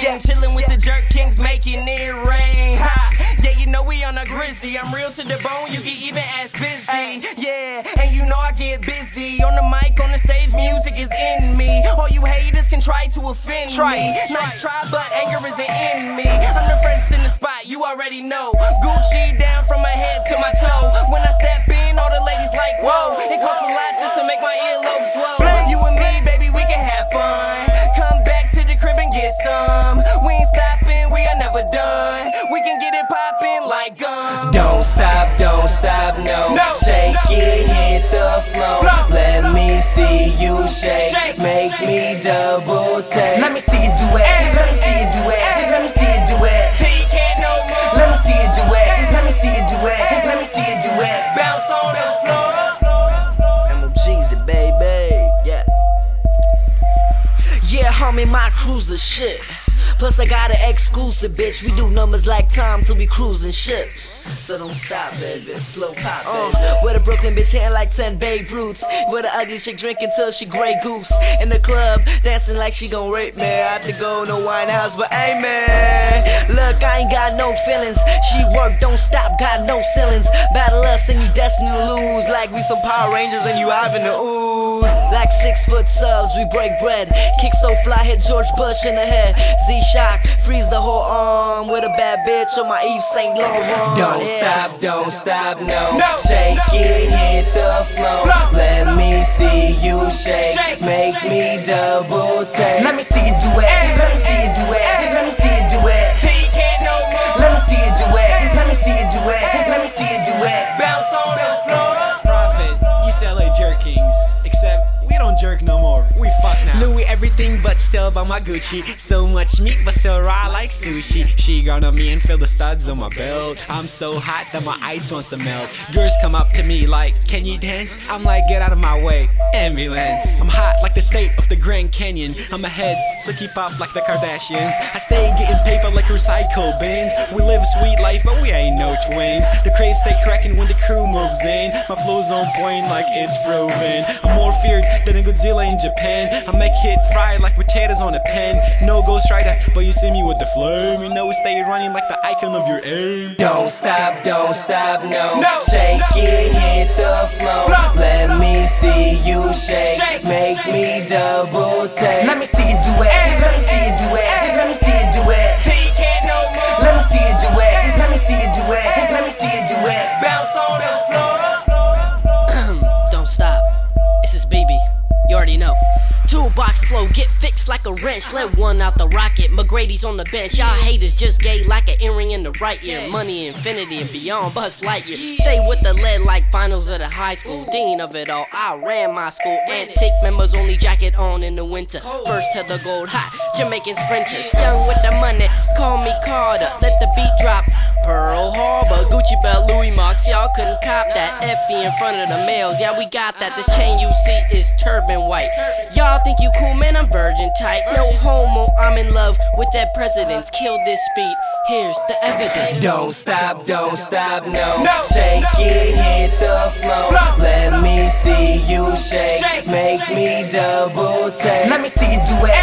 gang, chillin' with the Jerk Kings, making it rain. Ha! Yeah, you know we on a grizzy. I'm real to the bone, you get even as busy. Yeah, and you know I get busy. On the mic, on the stage, music is in me. All you haters can try to offend me. Nice try, but anger isn't in me. I'm the freshest in the spot, you already know. Gucci down from my head to my toe. When I step in, all the ladies like, whoa. It costs a lot just to make my earlobes glow. You and me, baby, we can have fun. Come back to the crib and get some. We ain't stopping, we are never done. We can get it poppin' like gum. Don't stop, no. Shake it, hit the floor. Let me see you shake. Make me double take. Let me see you do it. Let me see you do it. Let me see you do it. Till you can't no more. Let me see you do it. Let me see you do it. Let me see you do it. Bounce on the floor. MOG's it, baby. Yeah. Yeah, homie, my crew's the shit. Plus I got an exclusive bitch. We do numbers like Tom till we cruising ships. So don't stop, baby, slow pop, baby. With a Brooklyn bitch hitting like 10 Babe Ruths. With an ugly chick drinking till she Grey Goose. In the club, dancing like she gon' rape me. I have to go in the wine house, but hey man, look, I ain't got no feelings. She work, don't stop, got no ceilings. Battle us and you destined to lose. Like we some Power Rangers and you having the ooze. Like 6 foot subs, we break bread. Kick so fly, hit George Bush in the head. Z-Shock, freeze the whole arm. With a bad bitch on my Yves Saint Laurent. Don't stop, no. Shake it, hit the floor. Let me see you shake. Make me double take. Let me see you do it. Let me see you do it. Let me see you do it. Till you can't no more. Let me see you do it. Let me see you do it. Let me see you do it. Bounce on the floor. Prophet, East LA Jerk Kings. Except we don't jerk no more. We fuck now. Louis everything but still by my Gucci. So much meat but still raw like sushi. She gone on me and feel the studs on my belt. I'm so hot that my ice wants to melt. Girls come up to me like, can you dance? I'm like, get out of my way, ambulance. I'm hot like the state of the Grand Canyon. I'm ahead, so keep up like the Kardashians. I stay getting paper like recycle bins. We live a sweet life but we ain't no twins. The crepes stay cracking when the crew moves in. My flow's on point like it's proven. I'm more feared than a Godzilla in Japan. I make it fry like potatoes on a pan. No Ghost Rider, but you see me with the flame. You know we stay running like the icon of your aim. Don't stop, no. Shake it, hit the floor. Let me see you shake. Make me double take. Let me see you do it. Let me see you do it. Let me see you do it. Till you can't no more. Let me see you do it. Let me see you do it. Let me see you do it. Bounce on the floor. Don't stop. This is BB. You already know. Toolbox flow, get fixed like a wrench. Let one out the rocket. McGrady's on the bench. Y'all haters just gay like an earring in the right ear. Money, infinity, and beyond. Buzz Lightyear. Stay with the lead like finals at a high school. Dean of it all. I ran my school. Antique members only jacket on in the winter. First to the gold, hot Jamaican sprinters. Young with the money, call me Carter. Let the beat drop. Pearl Harbor, Gucci Belt, Louis Marks, y'all couldn't cop that. Effie in front of the males, yeah we got that. This chain you see is turban white. Y'all think you cool, man, I'm virgin tight. No homo, I'm in love with that president's. Kill this beat, here's the evidence. Don't stop, no. Shake it, hit the floor. Let me see you shake. Make me double take. Let me see you do it.